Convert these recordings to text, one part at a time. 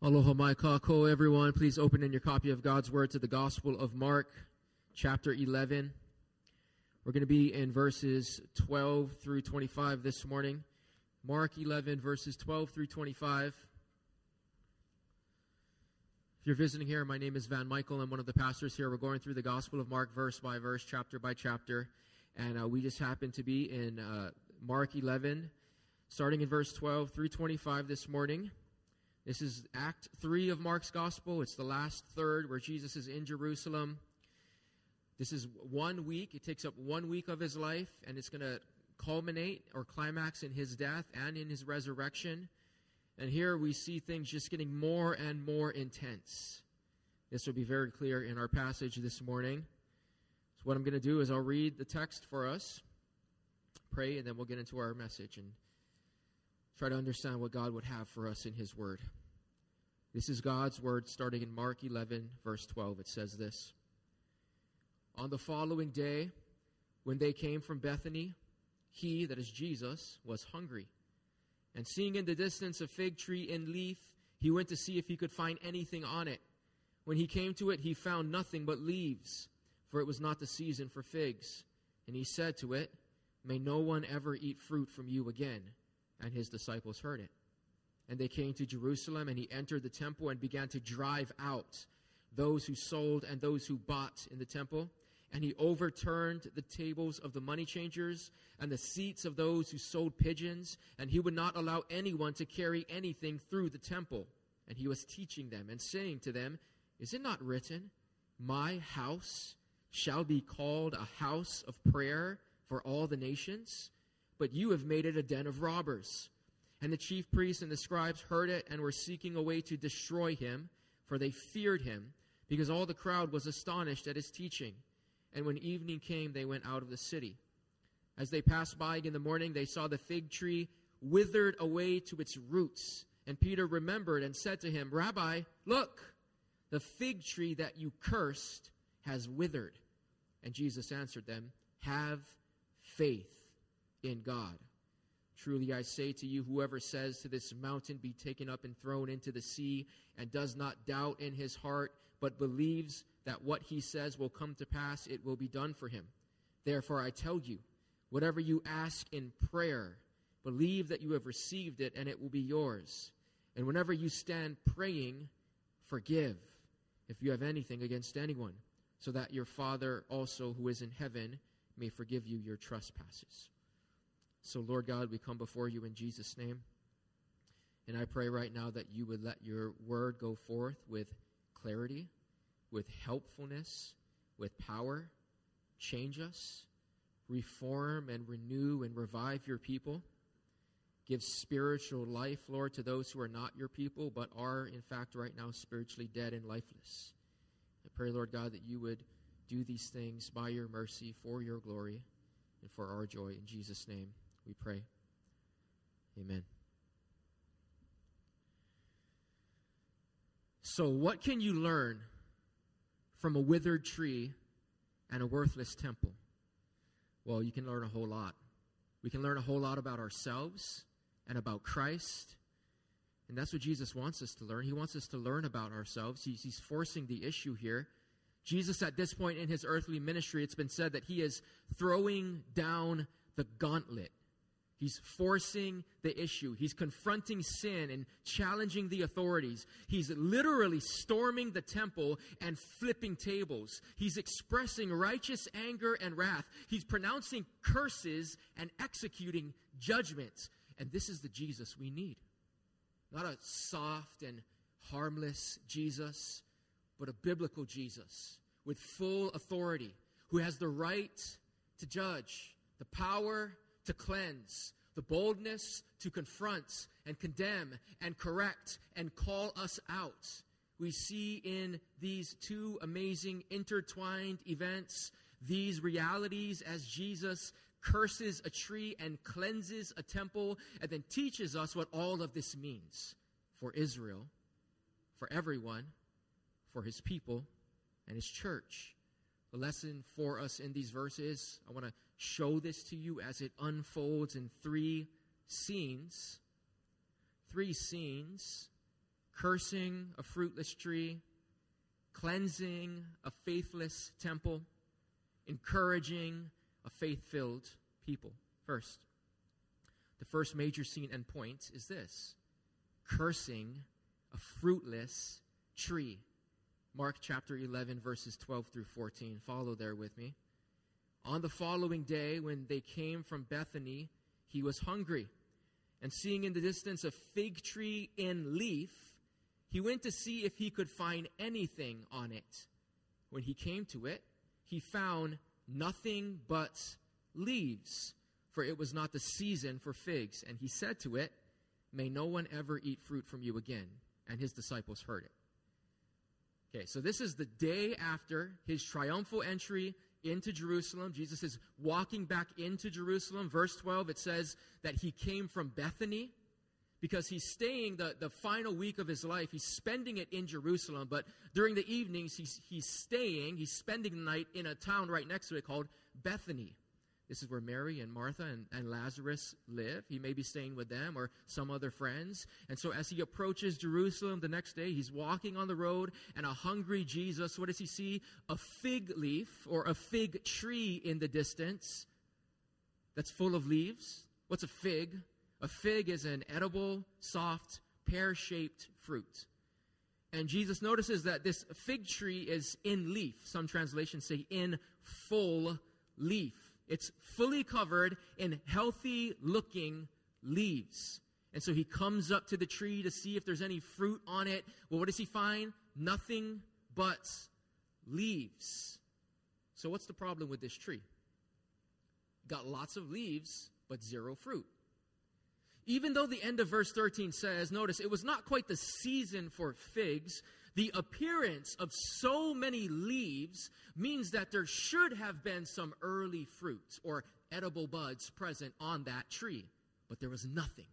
Aloha mai kako, everyone. Please open in your copy of God's Word to the Gospel of Mark, chapter 11. We're going to be in verses 12 through 25 this morning. Mark 11, verses 12 through 25. If you're visiting here, my name is Van Michael. I'm one of the pastors here. We're going through the Gospel of Mark verse by verse, chapter by chapter. And we just happen to be in Mark 11, starting in verse 12 through 25 this morning. This is Act 3 of Mark's Gospel. It's the last third where Jesus is in Jerusalem. This is 1 week. It takes up 1 week of his life, and it's going to culminate or climax in his death and in his resurrection. And here we see things just getting more and more intense. This will be very clear in our passage this morning. So what I'm going to do is I'll read the text for us, pray, and then we'll get into our message and try to understand what God would have for us in His Word. This is God's Word starting in Mark 11, verse 12. It says this: On the following day, when they came from Bethany, he, that is Jesus, was hungry. And seeing in the distance a fig tree in leaf, he went to see if he could find anything on it. When he came to it, he found nothing but leaves, for it was not the season for figs. And he said to it, May no one ever eat fruit from you again. And his disciples heard it. And they came to Jerusalem, and he entered the temple and began to drive out those who sold and those who bought in the temple. And he overturned the tables of the money changers and the seats of those who sold pigeons. And he would not allow anyone to carry anything through the temple. And he was teaching them and saying to them, Is it not written, My house shall be called a house of prayer for all the nations? But you have made it a den of robbers. And the chief priests and the scribes heard it and were seeking a way to destroy him, for they feared him, because all the crowd was astonished at his teaching. And when evening came, they went out of the city. As they passed by in the morning, they saw the fig tree withered away to its roots. And Peter remembered and said to him, Rabbi, look, the fig tree that you cursed has withered. And Jesus answered them, Have faith in God. Truly I say to you, whoever says to this mountain, Be taken up and thrown into the sea, and does not doubt in his heart, but believes that what he says will come to pass, it will be done for him. Therefore I tell you, whatever you ask in prayer, believe that you have received it, and it will be yours. And whenever you stand praying, forgive if you have anything against anyone, so that your Father also who is in heaven may forgive you your trespasses. So, Lord God, we come before you in Jesus' name. And I pray right now that you would let your word go forth with clarity, with helpfulness, with power. Change us, reform and renew and revive your people. Give spiritual life, Lord, to those who are not your people, but are, in fact, right now spiritually dead and lifeless. I pray, Lord God, that you would do these things by your mercy, for your glory, and for our joy. In Jesus' name we pray. Amen. So what can you learn from a withered tree and a worthless temple? Well, you can learn a whole lot. We can learn a whole lot about ourselves and about Christ. And that's what Jesus wants us to learn. He wants us to learn about ourselves. He's forcing the issue here. Jesus, at this point in his earthly ministry, it's been said that he is throwing down the gauntlet. He's forcing the issue. He's confronting sin and challenging the authorities. He's literally storming the temple and flipping tables. He's expressing righteous anger and wrath. He's pronouncing curses and executing judgments. And this is the Jesus we need. Not a soft and harmless Jesus, but a biblical Jesus with full authority, who has the right to judge, the power to cleanse, the boldness to confront and condemn and correct and call us out. We see in these two amazing intertwined events these realities as Jesus curses a tree and cleanses a temple, and then teaches us what all of this means for Israel, for everyone, for his people, and his church. The lesson for us in these verses, I want to show this to you as it unfolds in three scenes cursing a fruitless tree, cleansing a faithless temple, encouraging a faith-filled people. First, the first major scene and point is this: cursing a fruitless tree. Mark chapter 11, verses 12 through 14. Follow there with me. On the following day, when they came from Bethany, he was hungry. And seeing in the distance a fig tree in leaf, he went to see if he could find anything on it. When he came to it, he found nothing but leaves, for it was not the season for figs. And he said to it, "May no one ever eat fruit from you again." And his disciples heard it. Okay, so this is the day after his triumphal entry into Jerusalem. Jesus is walking back into Jerusalem. Verse 12, it says that he came from Bethany because he's staying the final week of his life. He's spending it in Jerusalem, but during the evenings, he's spending the night in a town right next to it called Bethany. This is where Mary and Martha and Lazarus live. He may be staying with them or some other friends. And so as he approaches Jerusalem the next day, he's walking on the road, and a hungry Jesus, what does he see? A fig leaf or a fig tree in the distance that's full of leaves. What's a fig? A fig is an edible, soft, pear-shaped fruit. And Jesus notices that this fig tree is in leaf. Some translations say in full leaf. It's fully covered in healthy-looking leaves. And so he comes up to the tree to see if there's any fruit on it. Well, what does he find? Nothing but leaves. So what's the problem with this tree? Got lots of leaves, but zero fruit. Even though the end of verse 13 says, notice, it was not quite the season for figs, the appearance of so many leaves means that there should have been some early fruit or edible buds present on that tree, but there was nothing.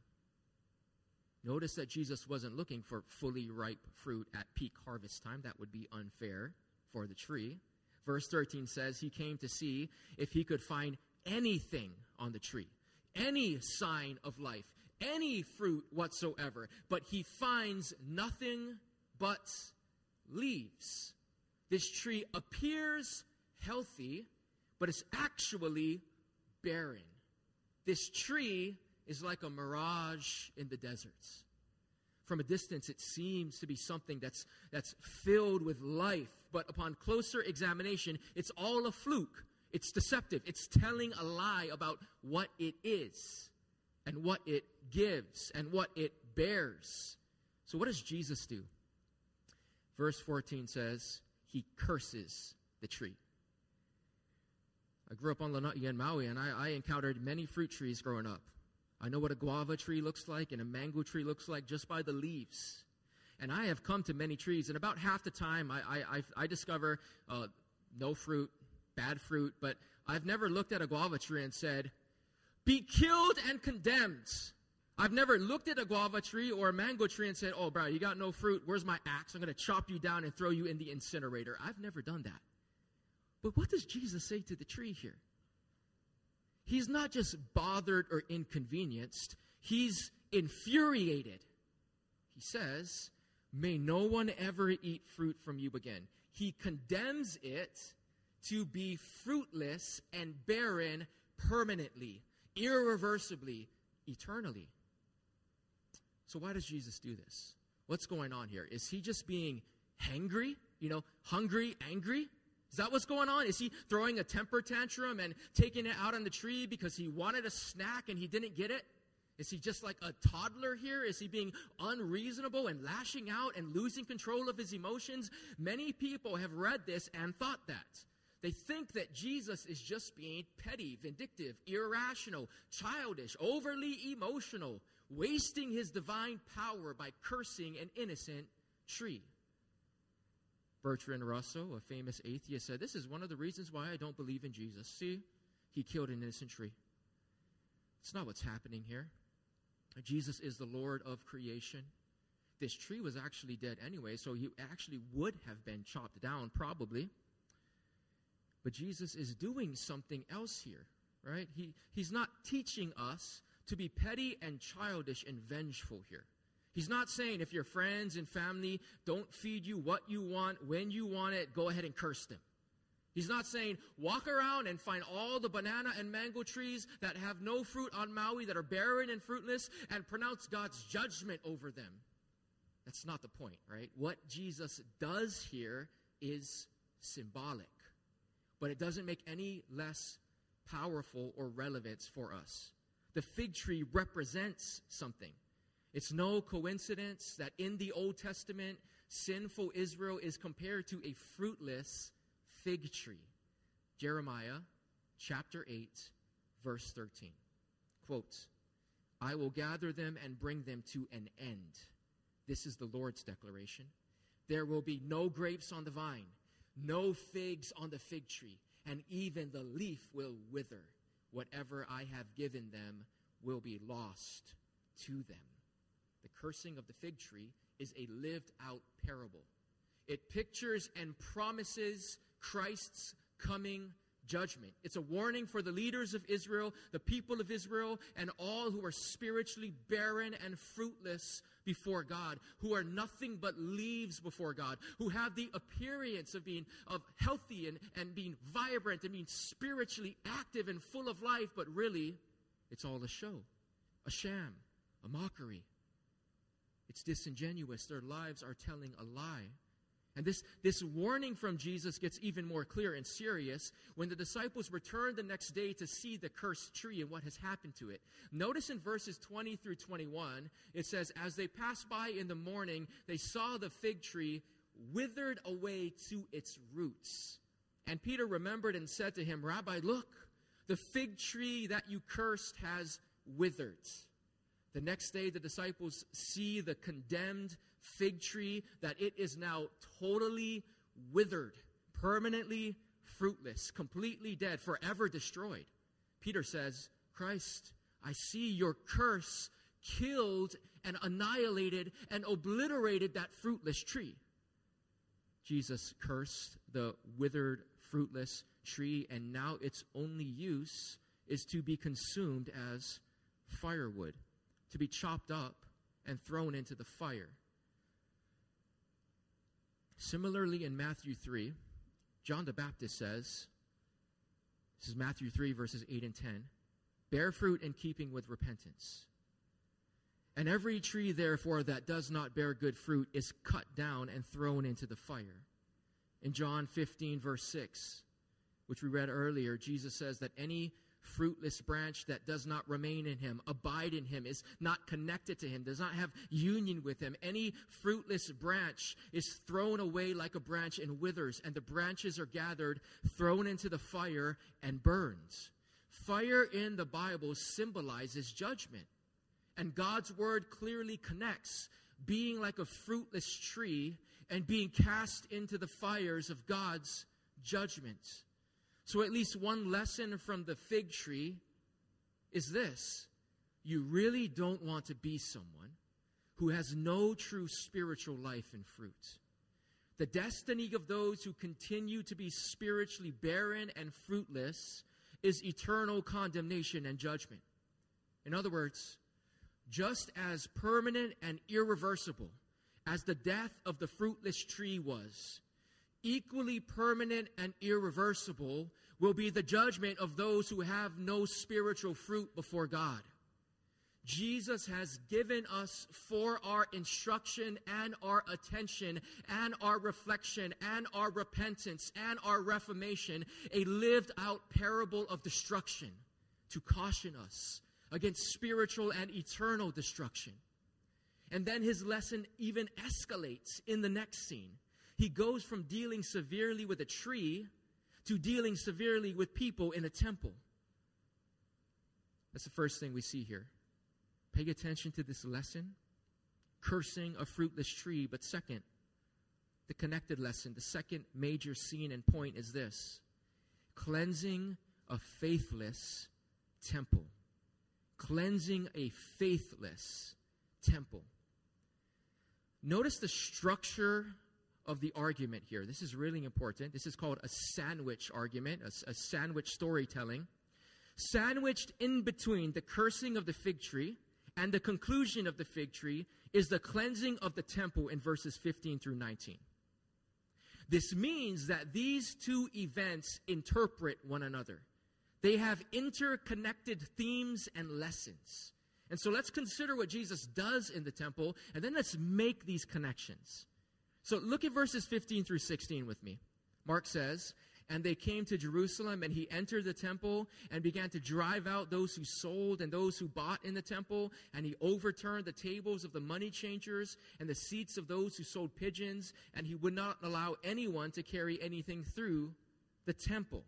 Notice that Jesus wasn't looking for fully ripe fruit at peak harvest time. That would be unfair for the tree. Verse 13 says he came to see if he could find anything on the tree, any sign of life, any fruit whatsoever, but he finds nothing but leaves. This tree appears healthy, but it's actually barren. This tree is like a mirage in the deserts. From a distance, it seems to be something that's filled with life, but upon closer examination, it's all a fluke. It's deceptive. It's telling a lie about what it is and what it gives and what it bears. So what does Jesus do? Verse 14 says, he curses the tree. I grew up on Lanai in Maui, and I encountered many fruit trees growing up. I know what a guava tree looks like and a mango tree looks like just by the leaves. And I have come to many trees, and about half the time I discover no fruit, bad fruit, but I've never looked at a guava tree and said, "Be killed and condemned." I've never looked at a guava tree or a mango tree and said, "Oh, bro, you got no fruit. Where's my axe? I'm going to chop you down and throw you in the incinerator." I've never done that. But what does Jesus say to the tree here? He's not just bothered or inconvenienced. He's infuriated. He says, "May no one ever eat fruit from you again." He condemns it to be fruitless and barren permanently, irreversibly, eternally. So why does Jesus do this? What's going on here? Is he just being hangry? Hungry, angry? Is that what's going on? Is he throwing a temper tantrum and taking it out on the tree because he wanted a snack and he didn't get it? Is he just like a toddler here? Is he being unreasonable and lashing out and losing control of his emotions? Many people have read this and thought that. They think that Jesus is just being petty, vindictive, irrational, childish, overly emotional, wasting his divine power by cursing an innocent tree. Bertrand Russell, a famous atheist, said, "This is one of the reasons why I don't believe in Jesus. See, he killed an innocent tree." It's not what's happening here. Jesus is the Lord of creation. This tree was actually dead anyway, so he actually would have been chopped down probably. But Jesus is doing something else here, right? He's not teaching us to be petty and childish and vengeful here. He's not saying if your friends and family don't feed you what you want, when you want it, go ahead and curse them. He's not saying walk around and find all the banana and mango trees that have no fruit on Maui, that are barren and fruitless, and pronounce God's judgment over them. That's not the point, right? What Jesus does here is symbolic, but it doesn't make any less powerful or relevant for us. The fig tree represents something. It's no coincidence that in the Old Testament, sinful Israel is compared to a fruitless fig tree. Jeremiah chapter 8, verse 13. Quote, I will gather them and bring them to an end. This is the Lord's declaration. There will be no grapes on the vine, no figs on the fig tree, and even the leaf will wither. Whatever I have given them will be lost to them. The cursing of the fig tree is a lived-out parable. It pictures and promises Christ's coming judgment. It's a warning for the leaders of Israel, the people of Israel, and all who are spiritually barren and fruitless before God, who are nothing but leaves before God, who have the appearance of being healthy and being vibrant and being spiritually active and full of life, but really, it's all a show, a sham, a mockery. It's disingenuous. Their lives are telling a lie. And this warning from Jesus gets even more clear and serious when the disciples return the next day to see the cursed tree and what has happened to it. Notice in verses 20 through 21, it says, as they passed by in the morning, they saw the fig tree withered away to its roots. And Peter remembered and said to him, Rabbi, look, the fig tree that you cursed has withered. The next day, the disciples see the condemned fig tree, that it is now totally withered, permanently fruitless, completely dead, forever destroyed. Peter says, Christ, I see your curse killed and annihilated and obliterated that fruitless tree. Jesus cursed the withered, fruitless tree, and now its only use is to be consumed as firewood, to be chopped up and thrown into the fire. Similarly, in Matthew 3, John the Baptist says, this is Matthew 3, verses 8 and 10, bear fruit in keeping with repentance. And every tree, therefore, that does not bear good fruit is cut down and thrown into the fire. In John 15, verse 6, which we read earlier, Jesus says that any fruitless branch that does not remain in him, abide in him, is not connected to him, does not have union with him. Any fruitless branch is thrown away like a branch and withers, and the branches are gathered, thrown into the fire, and burned. Fire in the Bible symbolizes judgment, and God's word clearly connects being like a fruitless tree and being cast into the fires of God's judgment. So at least one lesson from the fig tree is this: you really don't want to be someone who has no true spiritual life and fruit. The destiny of those who continue to be spiritually barren and fruitless is eternal condemnation and judgment. In other words, just as permanent and irreversible as the death of the fruitless tree was, equally permanent and irreversible will be the judgment of those who have no spiritual fruit before God. Jesus has given us for our instruction and our attention and our reflection and our repentance and our reformation a lived out parable of destruction to caution us against spiritual and eternal destruction. And then his lesson even escalates in the next scene. He goes from dealing severely with a tree to dealing severely with people in a temple. That's the first thing we see here. Pay attention to this lesson, cursing a fruitless tree. But second, the connected lesson, the second major scene and point is this: cleansing a faithless temple. Cleansing a faithless temple. Notice the structure of the argument here. This is really important. This is called a sandwich argument, a sandwich storytelling. Sandwiched in between the cursing of the fig tree and the conclusion of the fig tree is the cleansing of the temple in verses 15 through 19. This means that these two events interpret one another. They have interconnected themes and lessons. And so let's consider what Jesus does in the temple, and then let's make these connections. So look at verses 15 through 16 with me. Mark says, "And they came to Jerusalem, and he entered the temple and began to drive out those who sold and those who bought in the temple. And he overturned the tables of the money changers and the seats of those who sold pigeons. And he would not allow anyone to carry anything through the temple."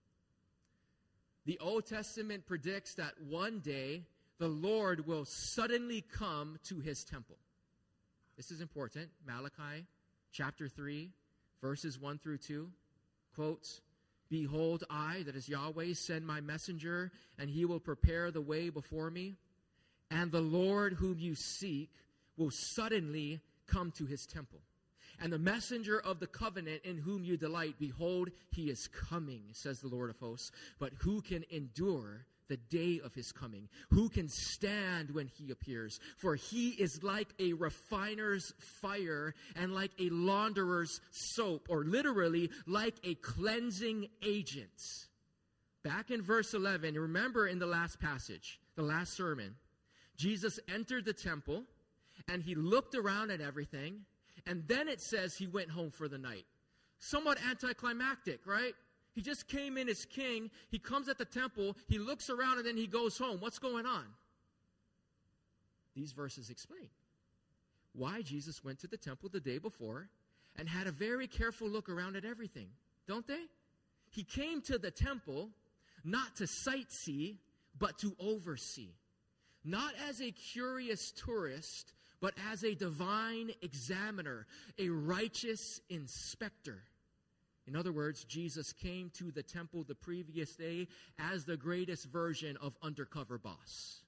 The Old Testament predicts that one day the Lord will suddenly come to his temple. This is important. Malachi chapter 3, verses 1 through 2. Quote, "Behold, I, that is Yahweh, send my messenger, and he will prepare the way before me. And the Lord whom you seek will suddenly come to his temple. And the messenger of the covenant in whom you delight, behold, he is coming, says the Lord of hosts. But who can endure the day of his coming? Who can stand when he appears? For he is like a refiner's fire and like a launderer's soap," or literally like a cleansing agent. Back in verse 11, remember in the last passage, the last sermon, Jesus entered the temple and he looked around at everything, and then it says he went home for the night. Somewhat anticlimactic, right? He just came in as king. He comes at the temple. He looks around and then he goes home. What's going on? These verses explain why Jesus went to the temple the day before and had a very careful look around at everything, don't they? He came to the temple not to sightsee, but to oversee. Not as a curious tourist, but as a divine examiner, a righteous inspector. In other words, Jesus came to the temple the previous day as the greatest version of undercover boss.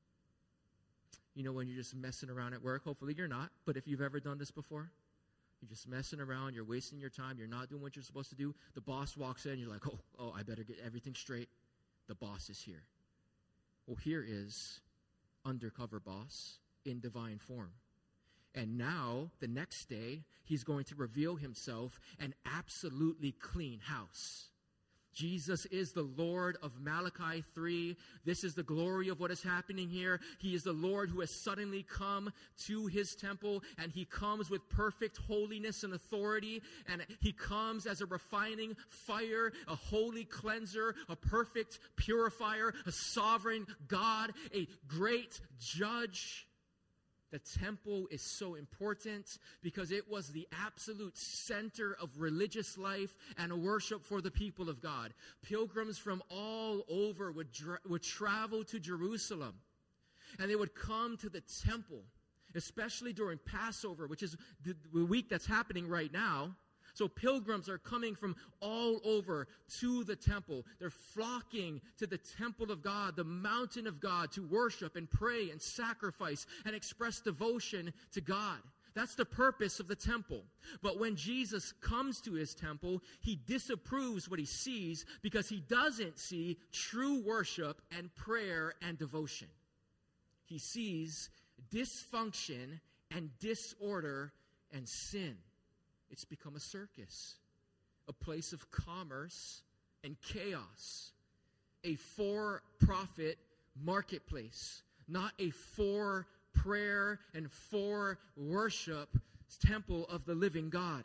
You know, when you're just messing around at work, hopefully you're not, but if you've ever done this before, you're just messing around, you're wasting your time, you're not doing what you're supposed to do, the boss walks in, you're like, oh, I better get everything straight. The boss is here. Well, here is undercover boss in divine form. And now, the next day, he's going to reveal himself an absolutely clean house. Jesus is the Lord of Malachi 3. This is the glory of what is happening here. He is the Lord who has suddenly come to his temple, and he comes with perfect holiness and authority, and he comes as a refining fire, a holy cleanser, a perfect purifier, a sovereign God, a great judge. The temple is so important because it was the absolute center of religious life and worship for the people of God. Pilgrims from all over would travel to Jerusalem, and they would come to the temple, especially during Passover, which is the week that's happening right now. So pilgrims are coming from all over to the temple. They're flocking to the temple of God, the mountain of God, to worship and pray and sacrifice and express devotion to God. That's the purpose of the temple. But when Jesus comes to his temple, he disapproves what he sees because he doesn't see true worship and prayer and devotion. He sees dysfunction and disorder and sin. It's become a circus, a place of commerce and chaos, a for-profit marketplace, not a for prayer and for worship temple of the living God.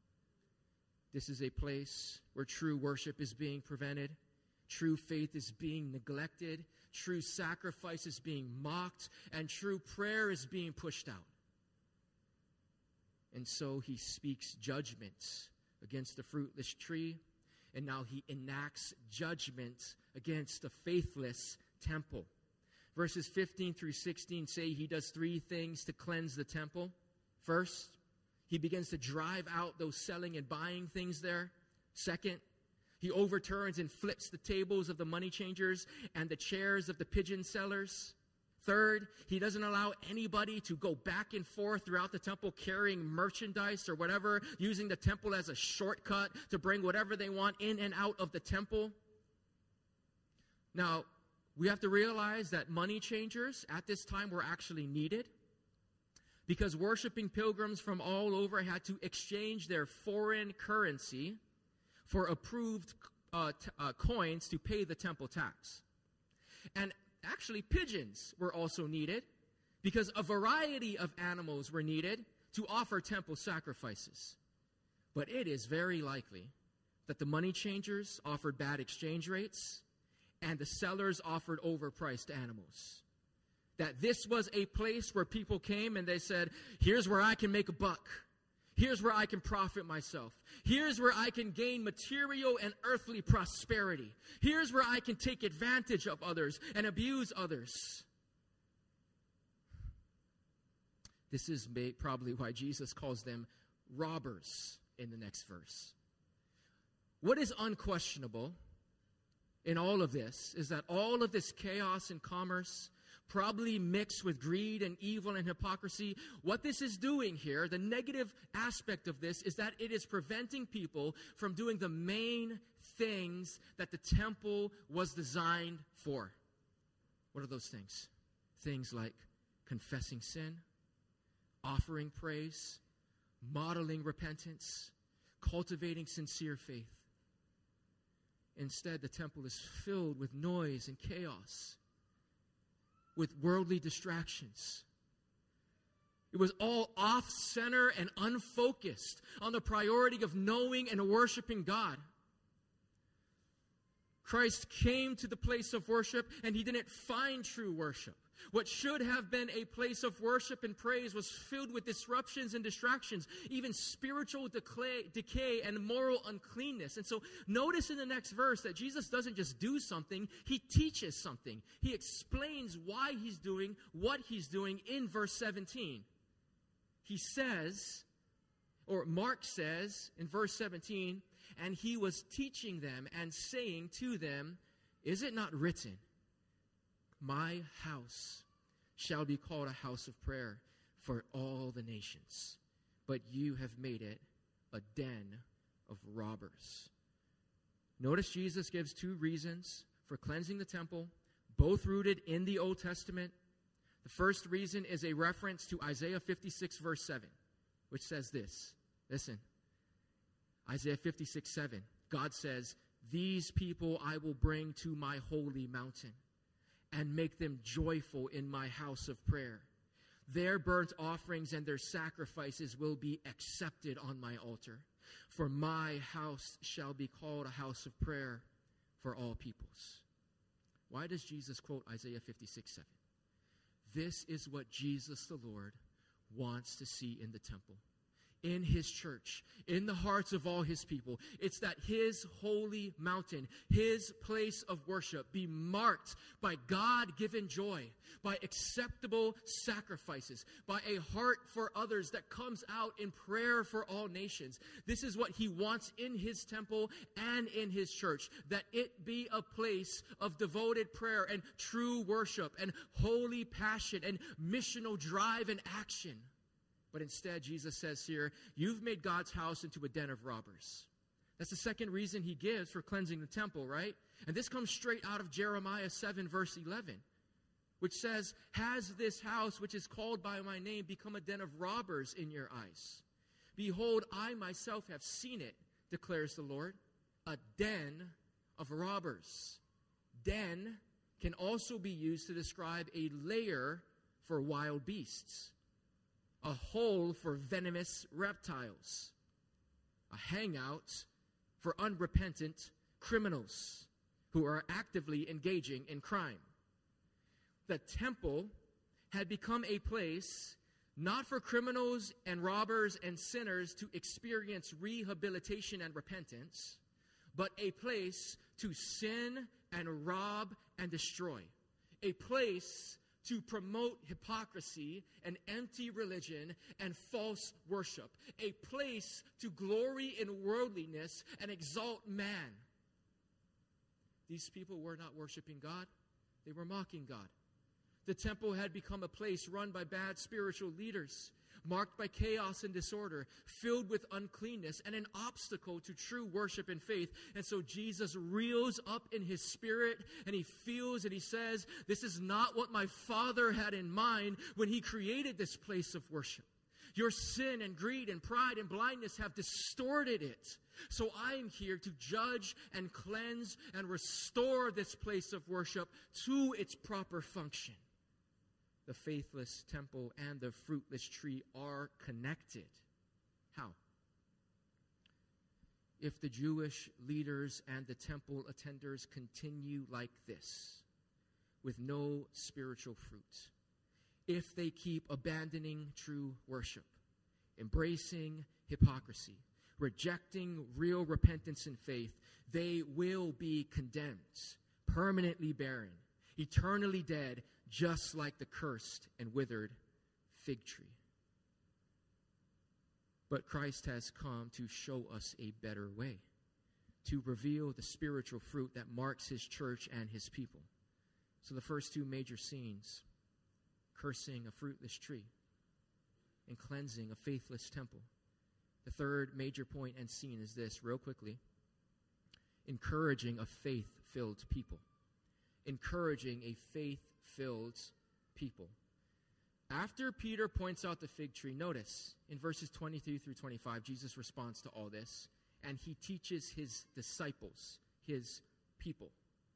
This is a place where true worship is being prevented, true faith is being neglected, true sacrifice is being mocked, and true prayer is being pushed out. And so he speaks judgment against the fruitless tree, and now he enacts judgment against the faithless temple. Verses 15 through 16 say he does three things to cleanse the temple. First, he begins to drive out those selling and buying things there. Second, he overturns and flips the tables of the money changers and the chairs of the pigeon sellers. Third, he doesn't allow anybody to go back and forth throughout the temple carrying merchandise or whatever, using the temple as a shortcut to bring whatever they want in and out of the temple. Now, we have to realize that money changers at this time were actually needed. because worshiping pilgrims from all over had to exchange their foreign currency for approved coins to pay the temple tax. And actually, pigeons were also needed because a variety of animals were needed to offer temple sacrifices. But it is very likely that the money changers offered bad exchange rates and the sellers offered overpriced animals. That this was a place where people came and they said, here's where I can make a buck. Here's where I can profit myself. Here's where I can gain material and earthly prosperity. Here's where I can take advantage of others and abuse others. This is probably why Jesus calls them robbers in the next verse. What is unquestionable in all of this is that all of this chaos and commerce, probably mixed with greed and evil and hypocrisy, what this is doing here, the negative aspect of this, is that it is preventing people from doing the main things that the temple was designed for. What are those things? Things like confessing sin, offering praise, modeling repentance, cultivating sincere faith. Instead, the temple is filled with noise and chaos, with worldly distractions. It was all off-center and unfocused on the priority of knowing and worshiping God. Christ came to the place of worship, and he didn't find true worship. What should have been a place of worship and praise was filled with disruptions and distractions, even spiritual decay and moral uncleanness. And so notice in the next verse that Jesus doesn't just do something, he teaches something. He explains why he's doing what he's doing in verse 17. He says, or Mark says in verse 17, and he was teaching them and saying to them, is it not written, my house shall be called a house of prayer for all the nations, but you have made it a den of robbers. Notice Jesus gives two reasons for cleansing the temple, both rooted in the Old Testament. The first reason is a reference to Isaiah 56 verse 7, which says this. Listen, Isaiah 56:7. God says, these people I will bring to my holy mountain and make them joyful in my house of prayer. Their burnt offerings and their sacrifices will be accepted on my altar. For my house shall be called a house of prayer for all peoples. Why does Jesus quote Isaiah 56:7? This is what Jesus the Lord wants to see in the temple, in his church, in the hearts of all his people. It's that his holy mountain, his place of worship, be marked by God-given joy, by acceptable sacrifices, by a heart for others that comes out in prayer for all nations. This is what he wants in his temple and in his church, that it be a place of devoted prayer and true worship and holy passion and missional drive and action. But instead, Jesus says here, you've made God's house into a den of robbers. That's the second reason he gives for cleansing the temple, right? And this comes straight out of Jeremiah 7, verse 11, which says, has this house, which is called by my name, become a den of robbers in your eyes? Behold, I myself have seen it, declares the Lord, a den of robbers. Den can also be used to describe a lair for wild beasts, a hole for venomous reptiles, a hangout for unrepentant criminals who are actively engaging in crime. The temple had become a place not for criminals and robbers and sinners to experience rehabilitation and repentance, but a place to sin and rob and destroy, a place to promote hypocrisy and empty religion and false worship, a place to glory in worldliness and exalt man. These people were not worshiping God, they were mocking God. The temple had become a place run by bad spiritual leaders, marked by chaos and disorder, filled with uncleanness, and an obstacle to true worship and faith. And so Jesus reels up in his spirit, and he feels and he says, this is not what my Father had in mind when he created this place of worship. Your sin and greed and pride and blindness have distorted it. So I am here to judge and cleanse and restore this place of worship to its proper function. The faithless temple and the fruitless tree are connected. How? If the Jewish leaders and the temple attenders continue like this, with no spiritual fruit, if they keep abandoning true worship, embracing hypocrisy, rejecting real repentance and faith, they will be condemned, permanently barren, eternally dead, just like the cursed and withered fig tree. But Christ has come to show us a better way, to reveal the spiritual fruit that marks his church and his people. So the first two major scenes, cursing a fruitless tree and cleansing a faithless temple. The third major point and scene is this, real quickly, encouraging a faith-filled people. Encouraging a faith-filled people. After Peter points out the fig tree, notice in verses 23 through 25, Jesus responds to all this, and he teaches his disciples, his people.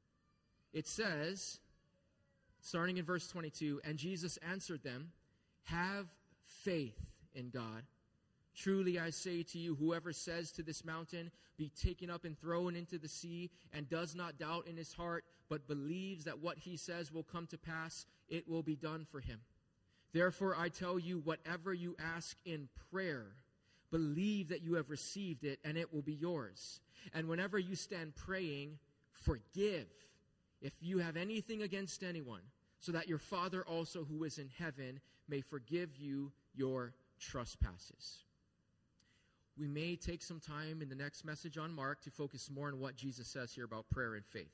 It says, starting in verse 22, and Jesus answered them, have faith in God. Truly I say to you, whoever says to this mountain, be taken up and thrown into the sea, and does not doubt in his heart, but believes that what he says will come to pass, it will be done for him. Therefore I tell you, whatever you ask in prayer, believe that you have received it, and it will be yours. And whenever you stand praying, forgive if you have anything against anyone, so that your Father also who is in heaven may forgive you your trespasses. We may take some time in the next message on Mark to focus more on what Jesus says here about prayer and faith.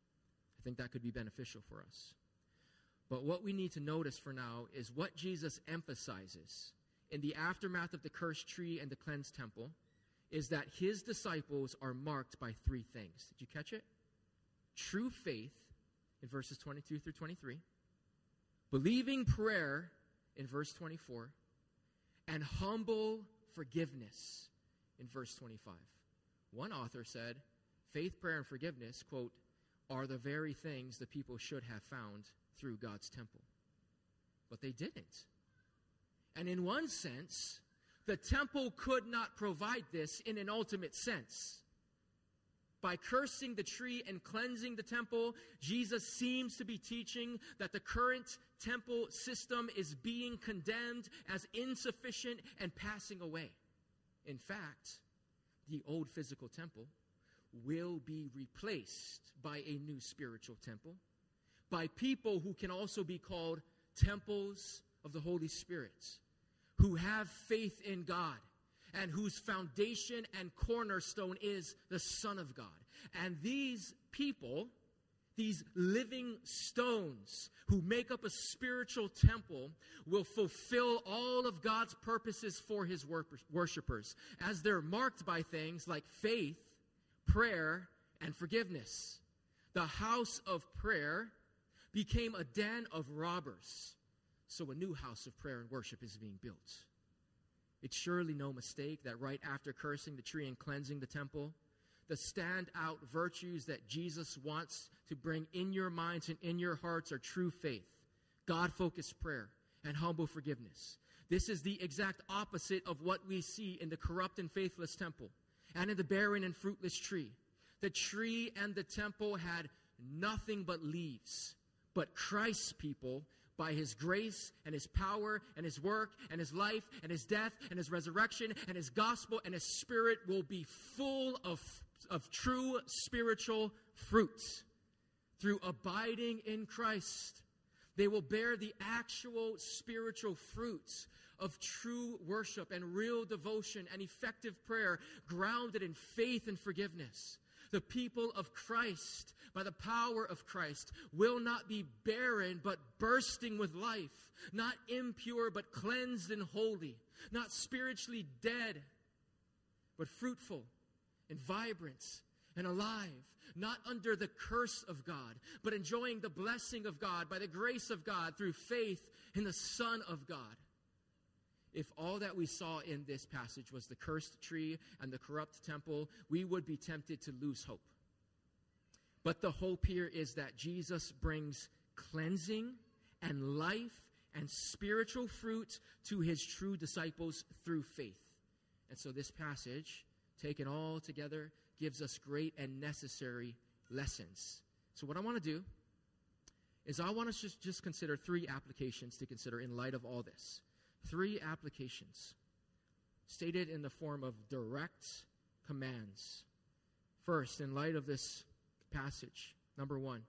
I think that could be beneficial for us. But what we need to notice for now is what Jesus emphasizes in the aftermath of the cursed tree and the cleansed temple is that his disciples are marked by three things. Did you catch it? True faith in verses 22 through 23, believing prayer in verse 24, and humble forgiveness in verse 25. One author said, faith, prayer, and forgiveness, quote, are the very things the people should have found through God's temple. But they didn't. And in one sense, the temple could not provide this in an ultimate sense. By cursing the tree and cleansing the temple, Jesus seems to be teaching that the current temple system is being condemned as insufficient and passing away. In fact, the old physical temple will be replaced by a new spiritual temple, by people who can also be called temples of the Holy Spirit, who have faith in God, and whose foundation and cornerstone is the Son of God. And these people, these living stones who make up a spiritual temple, will fulfill all of God's purposes for his worshipers, as they're marked by things like faith, prayer, and forgiveness. The house of prayer became a den of robbers, so a new house of prayer and worship is being built. It's surely no mistake that right after cursing the tree and cleansing the temple, the standout virtues that Jesus wants to bring in your minds and in your hearts are true faith, God-focused prayer, and humble forgiveness. This is the exact opposite of what we see in the corrupt and faithless temple and in the barren and fruitless tree. The tree and the temple had nothing but leaves, but Christ's people, by his grace and his power and his work and his life and his death and his resurrection and his gospel and his spirit, will be full of true spiritual fruits. Through abiding in Christ, they will bear the actual spiritual fruits of true worship and real devotion and effective prayer, grounded in faith and forgiveness. The people of Christ, by the power of Christ, will not be barren, but bursting with life. Not impure, but cleansed and holy. Not spiritually dead, but fruitful and vibrant and alive. Not under the curse of God, but enjoying the blessing of God by the grace of God through faith in the Son of God. If all that we saw in this passage was the cursed tree and the corrupt temple, we would be tempted to lose hope. But the hope here is that Jesus brings cleansing and life and spiritual fruit to his true disciples through faith. And so this passage, taken all together, gives us great and necessary lessons. So what I want to do is I want us to just consider 3 applications to consider in light of all this. 3 applications stated in the form of direct commands. First, in light of this passage, number 1,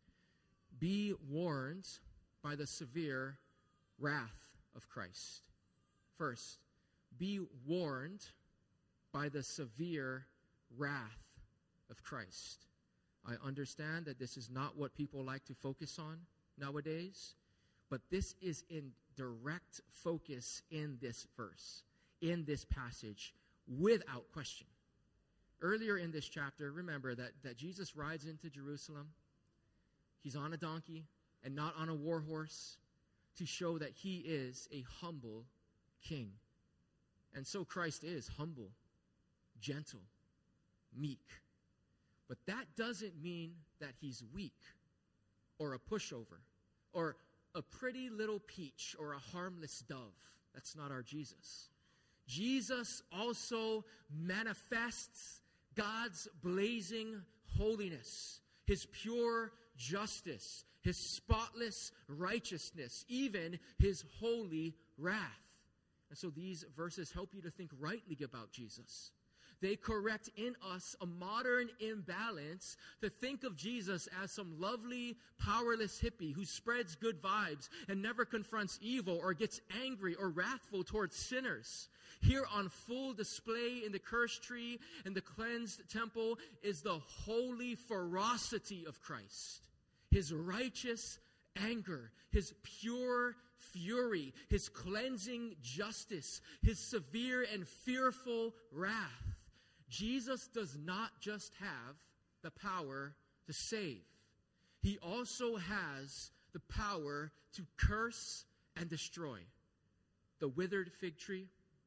be warned by the severe wrath of Christ. First, be warned by the severe wrath of Christ. I understand that this is not what people like to focus on nowadays, but this is in direct focus in this verse, in this passage, without question. Earlier in this chapter, remember that Jesus rides into Jerusalem. He's on a donkey and not on a war horse to show that he is a humble king. And so Christ is humble, gentle, meek. But that doesn't mean that he's weak or a pushover or a pretty little peach or a harmless dove. That's not our Jesus. Jesus also manifests God's blazing holiness, his pure justice, his spotless righteousness, even his holy wrath. And so these verses help you to think rightly about Jesus. They correct in us a modern imbalance to think of Jesus as some lovely, powerless hippie who spreads good vibes and never confronts evil or gets angry or wrathful towards sinners. Here on full display in the cursed tree and the cleansed temple is the holy ferocity of Christ. His righteous anger, his pure fury, his cleansing justice, his severe and fearful wrath. Jesus does not just have the power to save. He also has the power to curse and destroy. The withered fig tree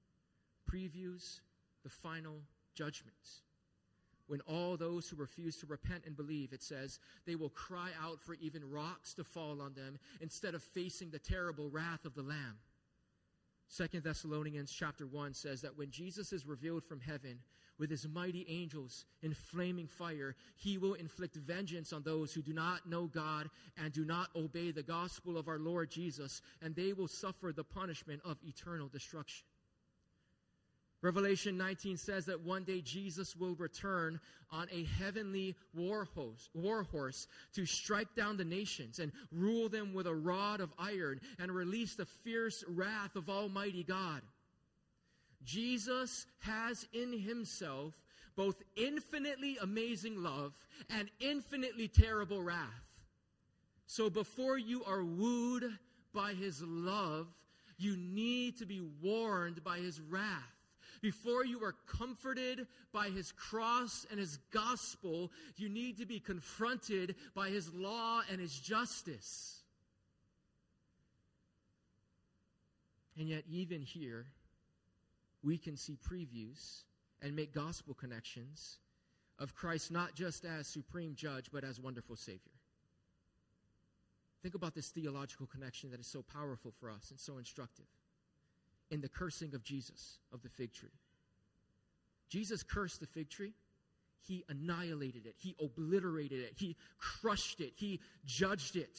previews the final judgment. When all those who refuse to repent and believe, it says, they will cry out for even rocks to fall on them instead of facing the terrible wrath of the Lamb. 2 Thessalonians chapter 1 says that when Jesus is revealed from heaven with his mighty angels in flaming fire, he will inflict vengeance on those who do not know God and do not obey the gospel of our Lord Jesus, and they will suffer the punishment of eternal destruction. Revelation 19 says that one day Jesus will return on a heavenly war horse to strike down the nations and rule them with a rod of iron and release the fierce wrath of Almighty God. Jesus has in himself both infinitely amazing love and infinitely terrible wrath. So before you are wooed by his love, you need to be warned by his wrath. Before you are comforted by his cross and his gospel, you need to be confronted by his law and his justice. And yet, even here, we can see previews and make gospel connections of Christ not just as supreme judge, but as wonderful Savior. Think about this theological connection that is so powerful for us and so instructive. In the cursing of Jesus, of the fig tree. Jesus cursed the fig tree. He annihilated it. He obliterated it. He crushed it. He judged it.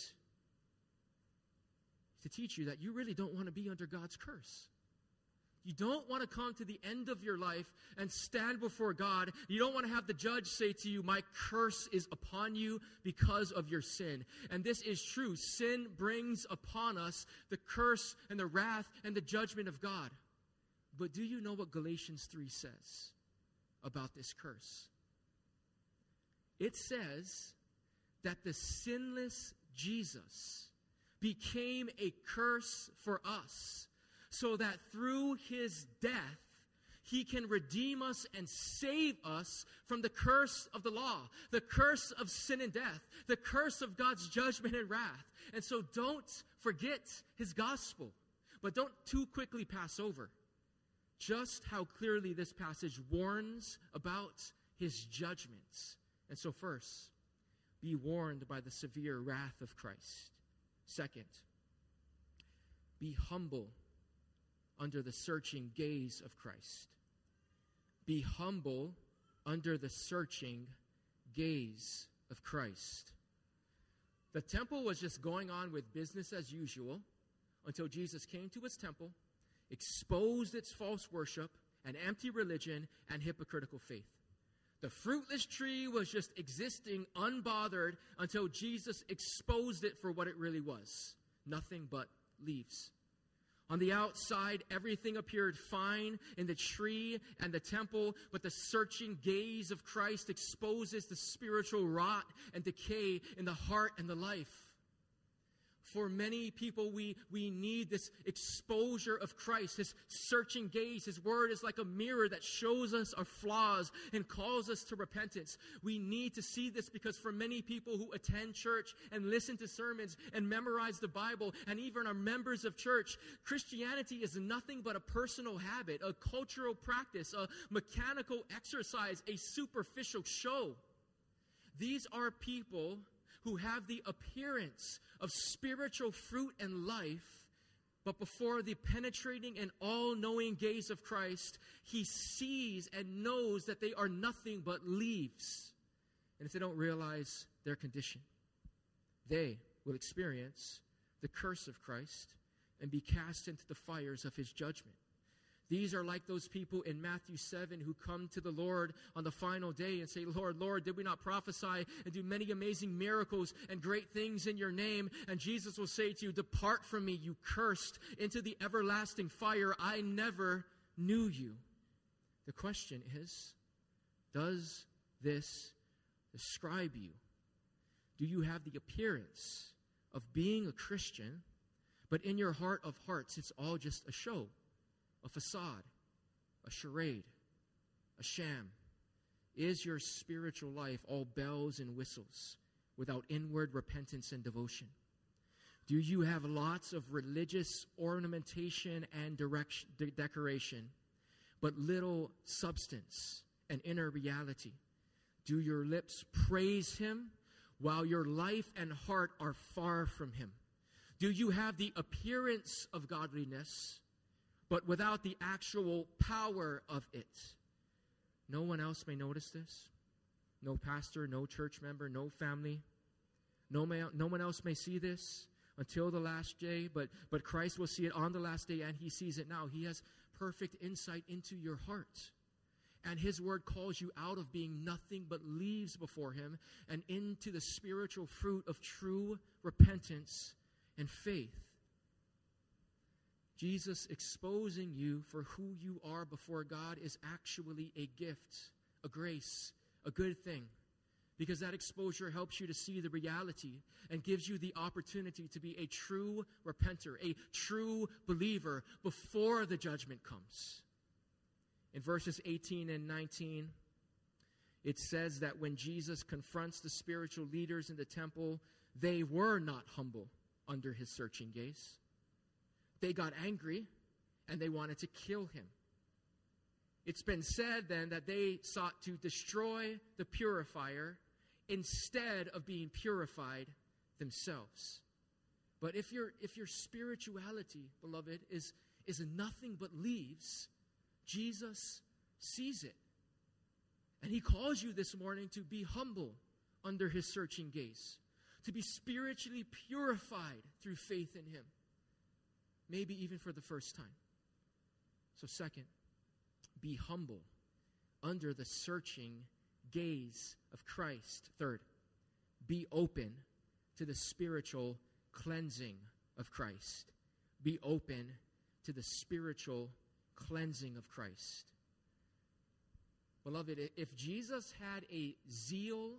To teach you that you really don't want to be under God's curse. You don't want to come to the end of your life and stand before God. You don't want to have the judge say to you, my curse is upon you because of your sin. And this is true. Sin brings upon us the curse and the wrath and the judgment of God. But do you know what Galatians 3 says about this curse? it says that the sinless Jesus became a curse for us, so that through his death, he can redeem us and save us from the curse of the law, the curse of sin and death, the curse of God's judgment and wrath. And so don't forget his gospel, but don't too quickly pass over just how clearly this passage warns about his judgments. And so first, be warned by the severe wrath of Christ. Second, be humble under the searching gaze of Christ. Be humble under the searching gaze of Christ. The temple was just going on with business as usual until Jesus came to his temple, exposed its false worship, an empty religion, and hypocritical faith. The fruitless tree was just existing unbothered until Jesus exposed it for what it really was. Nothing but leaves. On the outside, everything appeared fine in the tree and the temple, but the searching gaze of Christ exposes the spiritual rot and decay in the heart and the life. For many people, we need this exposure of Christ, his searching gaze. His word is like a mirror that shows us our flaws and calls us to repentance. We need to see this because for many people who attend church and listen to sermons and memorize the Bible and even are members of church, Christianity is nothing but a personal habit, a cultural practice, a mechanical exercise, a superficial show. These are people who have the appearance of spiritual fruit and life, but before the penetrating and all-knowing gaze of Christ, he sees and knows that they are nothing but leaves. And if they don't realize their condition, they will experience the curse of Christ and be cast into the fires of his judgment. These are like those people in Matthew 7 who come to the Lord on the final day and say, Lord, Lord, did we not prophesy and do many amazing miracles and great things in your name? And Jesus will say to you, depart from me, you cursed, into the everlasting fire. I never knew you. The question is, does this describe you? Do you have the appearance of being a Christian, but in your heart of hearts, it's all just a show? A facade, a charade, a sham? Is your spiritual life all bells and whistles without inward repentance and devotion? Do you have lots of religious ornamentation and decoration, but little substance and inner reality? Do your lips praise him while your life and heart are far from him? Do you have the appearance of godliness, but without the actual power of it? No one else may notice this. No pastor, no church member, no family. No one else may see this until the last day, but Christ will see it on the last day, and he sees it now. He has perfect insight into your heart. And his word calls you out of being nothing but leaves before him and into the spiritual fruit of true repentance and faith. Jesus exposing you for who you are before God is actually a gift, a grace, a good thing, because that exposure helps you to see the reality and gives you the opportunity to be a true repenter, a true believer before the judgment comes. In verses 18 and 19, it says that when Jesus confronts the spiritual leaders in the temple, they were not humble under his searching gaze. They got angry, and they wanted to kill him. It's been said then that they sought to destroy the purifier instead of being purified themselves. But if your spirituality, beloved, is nothing but leaves, Jesus sees it. And he calls you this morning to be humble under his searching gaze, to be spiritually purified through faith in him. Maybe even for the first time. So second, be humble under the searching gaze of Christ. Third, be open to the spiritual cleansing of Christ. Be open to the spiritual cleansing of Christ. Beloved, if Jesus had a zeal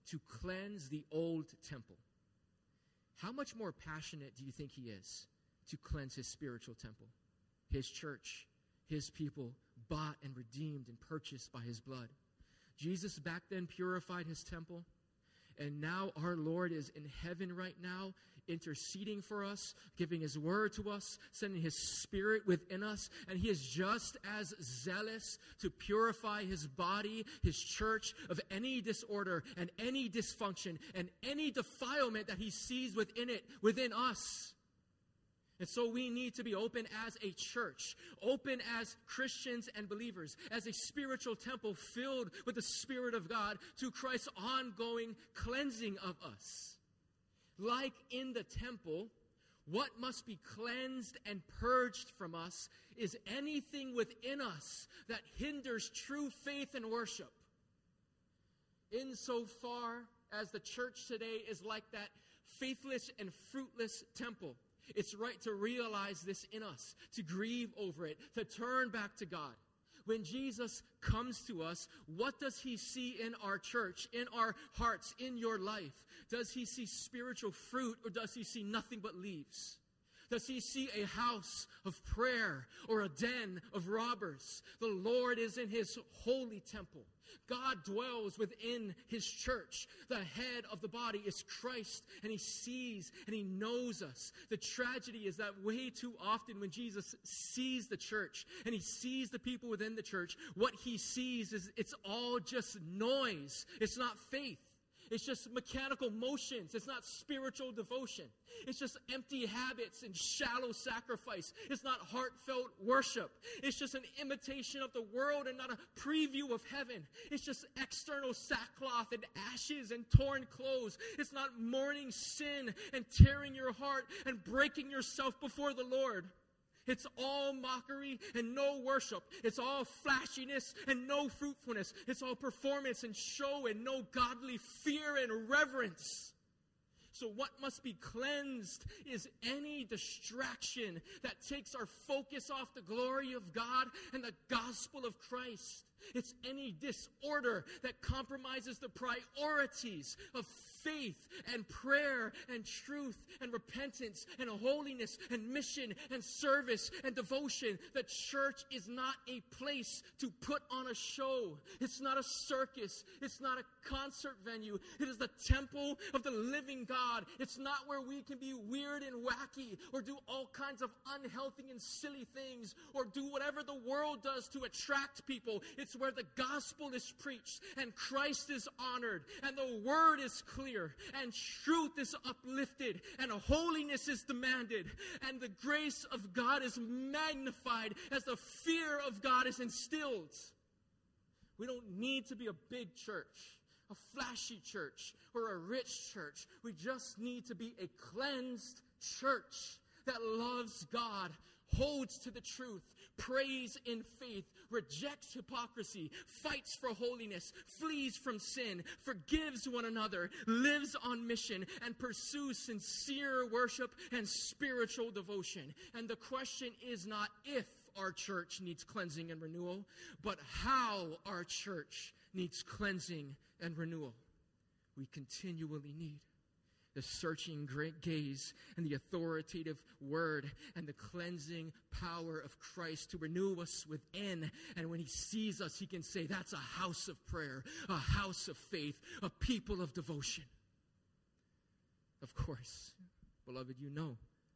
to cleanse the old temple. How much more passionate do you think he is to cleanse his spiritual temple, his church, his people, bought and redeemed and purchased by his blood? Jesus back then purified his temple, and now our Lord is in heaven right now, interceding for us, giving his word to us, sending his spirit within us, and he is just as zealous to purify his body, his church, of any disorder and any dysfunction and any defilement that he sees within us. And so we need to be open as a church, open as Christians and believers, as a spiritual temple filled with the Spirit of God to Christ's ongoing cleansing of us. Like in the temple, what must be cleansed and purged from us is anything within us that hinders true faith and worship. Insofar as the church today is like that faithless and fruitless temple, it's right to realize this in us, to grieve over it, to turn back to God. When Jesus comes to us, what does he see in our church, in our hearts, in your life? Does he see spiritual fruit, or does he see nothing but leaves? Does he see a house of prayer or a den of robbers? The Lord is in his holy temple. God dwells within his church. The head of the body is Christ, and he sees and he knows us. The tragedy is that way too often when Jesus sees the church and he sees the people within the church, what he sees is it's all just noise. It's not faith. It's just mechanical motions. It's not spiritual devotion. It's just empty habits and shallow sacrifice. It's not heartfelt worship. It's just an imitation of the world and not a preview of heaven. It's just external sackcloth and ashes and torn clothes. It's not mourning sin and tearing your heart and breaking yourself before the Lord. It's all mockery and no worship. It's all flashiness and no fruitfulness. It's all performance and show and no godly fear and reverence. So what must be cleansed is any distraction that takes our focus off the glory of God and the gospel of Christ. It's any disorder that compromises the priorities of faith and prayer and truth and repentance and holiness and mission and service and devotion. The church is not a place to put on a show. It's not a circus. It's not a concert venue. It is the temple of the living God. It's not where we can be weird and wacky or do all kinds of unhealthy and silly things or do whatever the world does to attract people. It's where the gospel is preached and Christ is honored and the word is clear and truth is uplifted and holiness is demanded and the grace of God is magnified as the fear of God is instilled. We don't need to be a big church, a flashy church, or a rich church. We just need to be a cleansed church that loves God, holds to the truth, prays in faith, rejects hypocrisy, fights for holiness, flees from sin, forgives one another, lives on mission, and pursues sincere worship and spiritual devotion. And the question is not if our church needs cleansing and renewal, but how our church needs cleansing and renewal. We continually need the searching great gaze and the authoritative word and the cleansing power of Christ to renew us within. And when he sees us, he can say, that's a house of prayer, a house of faith, a people of devotion. Of course, beloved, you know,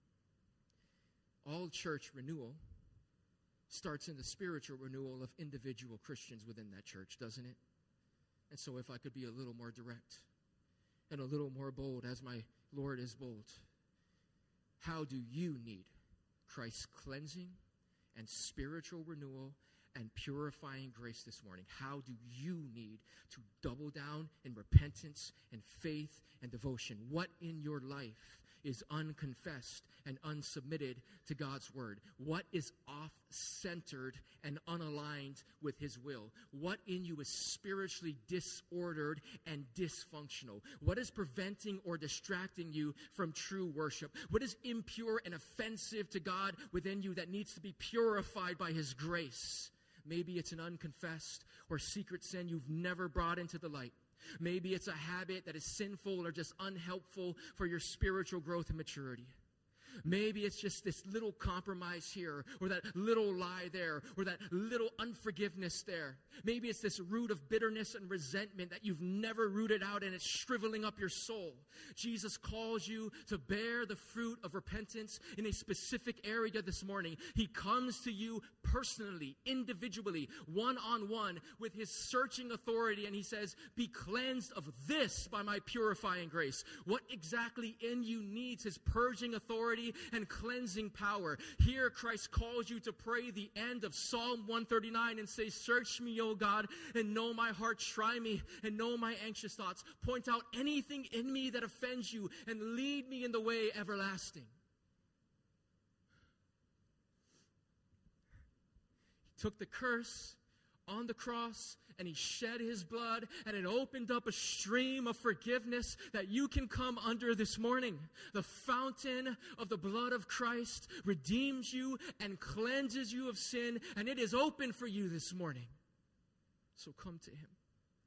all church renewal starts in the spiritual renewal of individual Christians within that church, doesn't it? And so if I could be a little more direct and a little more bold, as my Lord is bold. How do you need Christ's cleansing and spiritual renewal and purifying grace this morning? How do you need to double down in repentance and faith and devotion? What in your life is unconfessed and unsubmitted to God's word? What is off-centered and unaligned with his will? What in you is spiritually disordered and dysfunctional? What is preventing or distracting you from true worship? What is impure and offensive to God within you that needs to be purified by his grace? Maybe it's an unconfessed or secret sin you've never brought into the light. Maybe it's a habit that is sinful or just unhelpful for your spiritual growth and maturity. Maybe it's just this little compromise here, or that little lie there, or that little unforgiveness there. Maybe it's this root of bitterness and resentment that you've never rooted out, and it's shriveling up your soul. Jesus calls you to bear the fruit of repentance in a specific area this morning. He comes to you personally, individually, one-on-one, with his searching authority, and he says, be cleansed of this by my purifying grace. What exactly in you needs his purging authority and cleansing power? Here Christ calls you to pray the end of Psalm 139 and say, search me, O God, and know my heart. Try me and know my anxious thoughts. Point out anything in me that offends you and lead me in the way everlasting. He took the curse on the cross, and he shed his blood, and it opened up a stream of forgiveness that you can come under this morning. The fountain of the blood of Christ redeems you and cleanses you of sin, and it is open for you this morning. So come to him.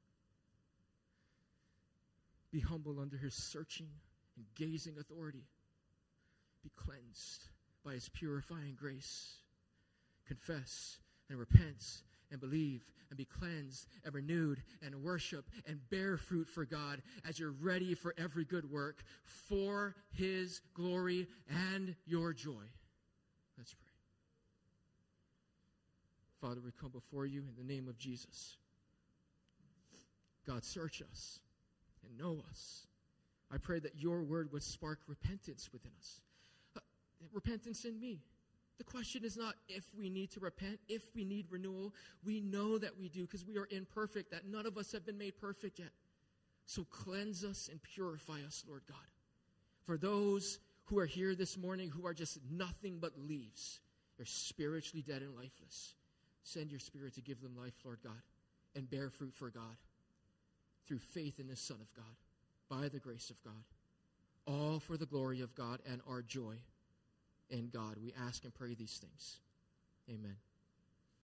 Be humble under his searching and gazing authority. Be cleansed by his purifying grace. Confess and repent and believe and be cleansed and renewed and worship and bear fruit for God as you're ready for every good work for his glory and your joy. Let's pray. Father, we come before you in the name of Jesus. God, search us and know us. I pray that your word would spark repentance within us. Repentance in me. The question is not if we need to repent, if we need renewal. We know that we do because we are imperfect, that none of us have been made perfect yet. So cleanse us and purify us, Lord God. For those who are here this morning who are just nothing but leaves, they're spiritually dead and lifeless. Send your Spirit to give them life, Lord God, and bear fruit for God through faith in the Son of God, by the grace of God, all for the glory of God and our joy in God. We ask and pray these things. Amen.